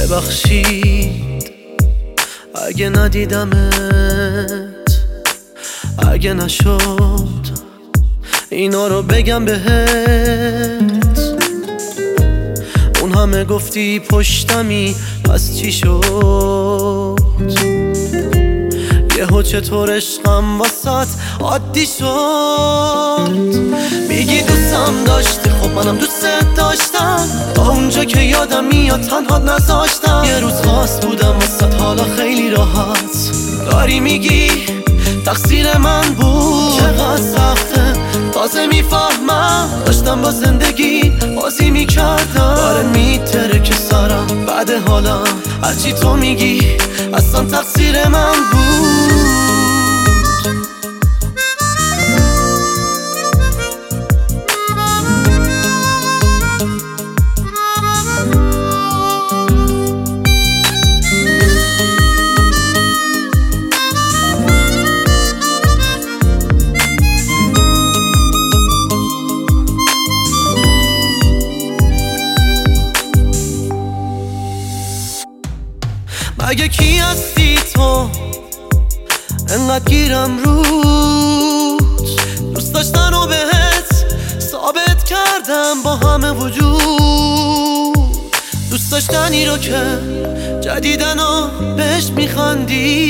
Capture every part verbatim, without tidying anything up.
ببخشید اگه ندیدمت، اگه نشد اینا رو بگم بهت. اون همه گفتی پشتمی پس چی شد؟ یهو چطور عشقم واسات عادی شد؟ میگی دوستم داشتی، خب منم دوستت داشتم، تا اونجا که یادم میاد تنها نذاشتم. یه روز خاص بودم واسات، حالا خیلی راحت داری میگی تقصیر من بود. چقدر سخته تازه میفهمم، داشتم با زندگی بازی میکردم. داره میتره که سرم بعد حالم، هرچی تو میگی اصلا تقصیر من بود. مگه کی هستی تو انقدر گیرم روت؟ دوست داشتن و بهت ثابت کردم با همه وجود. دوست داشتنی رو که جدیدن و بهش میخندی،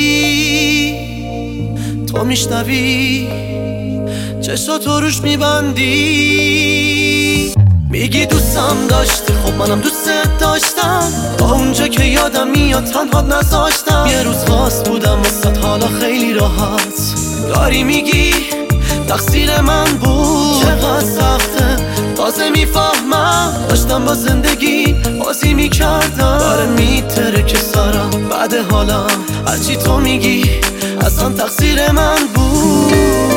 تو میشنوی چشاتو روش میبندی. میگی دوستم داشتی، خب منم دوستت داشتم، تا اونجا که یادم میاد تنها نذاشتم. یه روز خاص بودم واسات، حالا خیلی راحت داری میگی تقصیر من بود. چقدر سخته تازه میفهمم، داشتم با زندگی بازی میکردم. داره میتره که سرم بعد حالم، هرچی تو میگی اصلا تقصیر من بود.